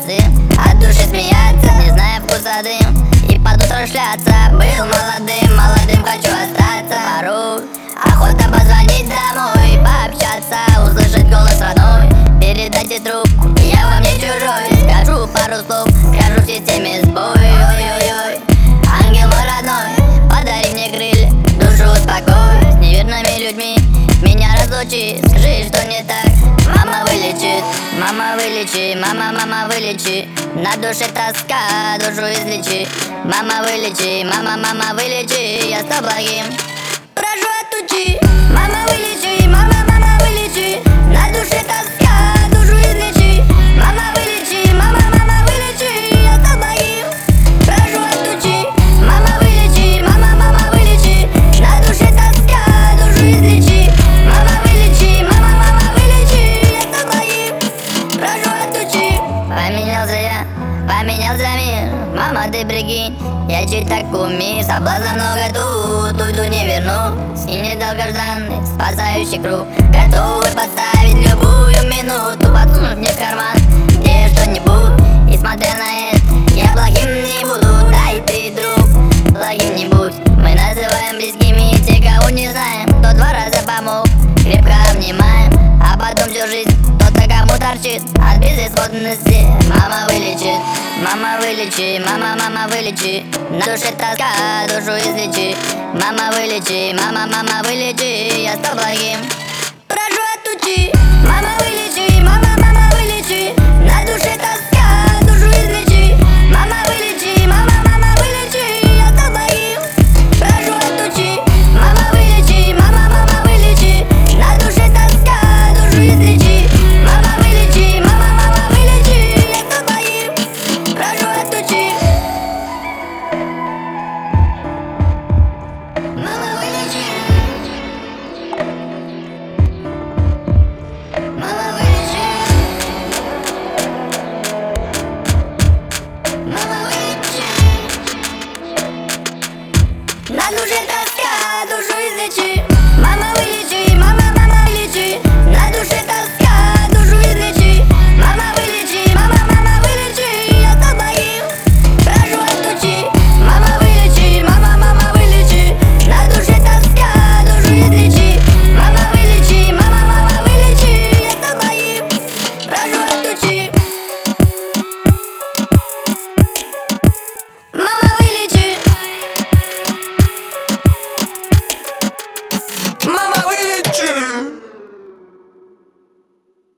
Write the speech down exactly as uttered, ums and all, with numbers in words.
сын, от души смеяться, не зная вкуса дым, и под утро шляться. Был молодым, молодым хочу остаться. Порой охота позвонить домой, пообщаться, услышать голос родной. Передайте трубку, я вам не чужой, скажу пару слов, скажу в системе сбой. Ой-ой-ой, ангел мой родной, подари мне крылья, душу успокой. С неверными людьми меня разлучи, скажи, что не так, мама вылечит. Мама вылечи, мама, мама вылечи, на душе тоска, душу излечи. Мама вылечи, мама, мама вылечи, я стал благим, прошу отучи. Мама вылечи, мама, мама вылечи, на душе тоска, душу излечи. Мама вылечи, мама, мама вылечи, я стал благим, прошу отучи. Мама вылечи, мама, мама вылечи, на душе тоска, душу излечи. Мама вылечи, мама, мама вылечи, я стал благим, прошу отучи. Поменялся я, поменялся мир, мама, ты прикинь, я чей так кумир. Соблазна много тут, уйду не верну, и недолгожданный спасающий круг, готовый подставить любую минуту, подсунуть мне в карман где что-нибудь. И смотря на это, я плохим не буду, да и ты, друг, плохим не будь. Мы называем близкими те, кого не знаем, кто два раза помог, крепко обнимаем, а потом всю жизнь тот, кому торчит от безысходности. Мама вылечит, мама вылечи, мама, мама вылечи, на душе тоска, душу излечи. Мама вылечи, мама, мама вылечи, я стал благим.